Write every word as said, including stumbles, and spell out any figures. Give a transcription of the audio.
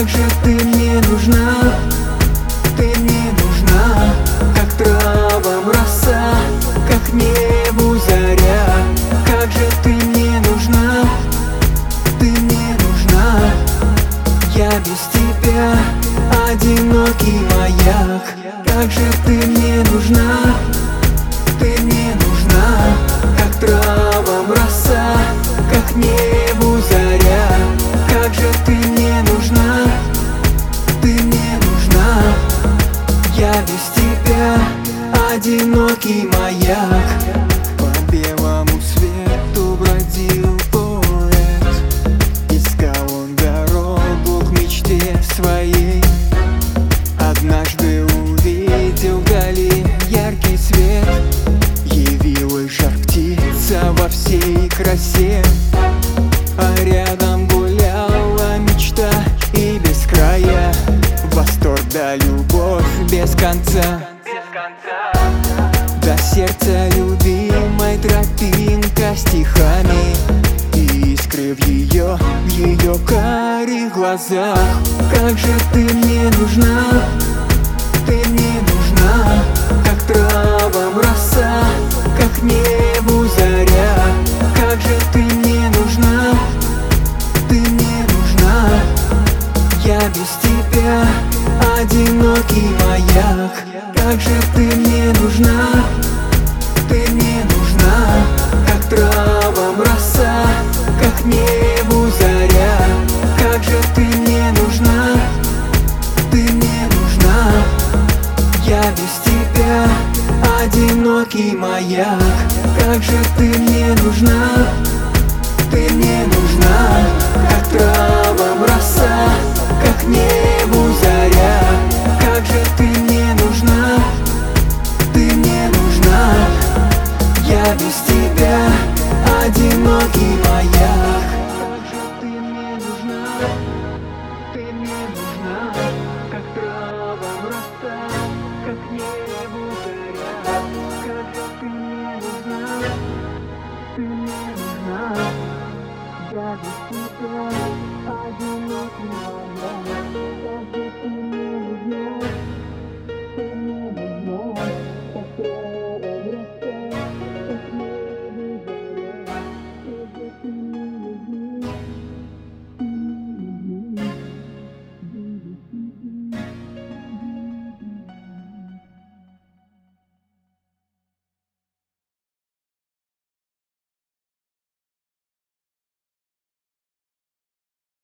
Как же ты мне нужна, ты мне нужна, как травам роса, как небу заря. Как же ты мне нужна, ты мне нужна, я без тебя одинокий маяк. Как же ты мне нужна, ты мне нужна, как травам роса, как небу заря. Как же ты мне нужна, ты мне нужна, я без тебя одинокий маяк. По белому свету бродил поэт, искал он дорогу к мечте своей. Однажды увидел вдали яркий свет, явилась жар-птица во всей красе. А рядом гуляла мечта и без края, восторг да любовь без конца. До сердца любимой тропинка стихами, и искры в ее, в ее карих глазах. Как же ты мне нужна, ты мне нужна, как травам роса, как небу заря. Как же ты мне нужна, ты мне нужна, я без тебя одинокий маяк. Как же ты мне нужна, ты мне нужна, как травам роса, как небу заря. Как же ты мне нужна, ты мне нужна, я без тебя одинокий маяк. Как же ты мне нужна, ты мне нужна, как травам роса, как небу заря. Как же ты мне нужна, ты мне нужна, я без тебя одинокий маяк. Как же ты мне нужна, ты мне нужна, как травам роса, как небу заря. Как же ты мне нужна, ты мне нужна, я без тебя одинокий маяк. Как же ты мне нужна, ты мне нужна, как травам роса, как небу заря. Как же ты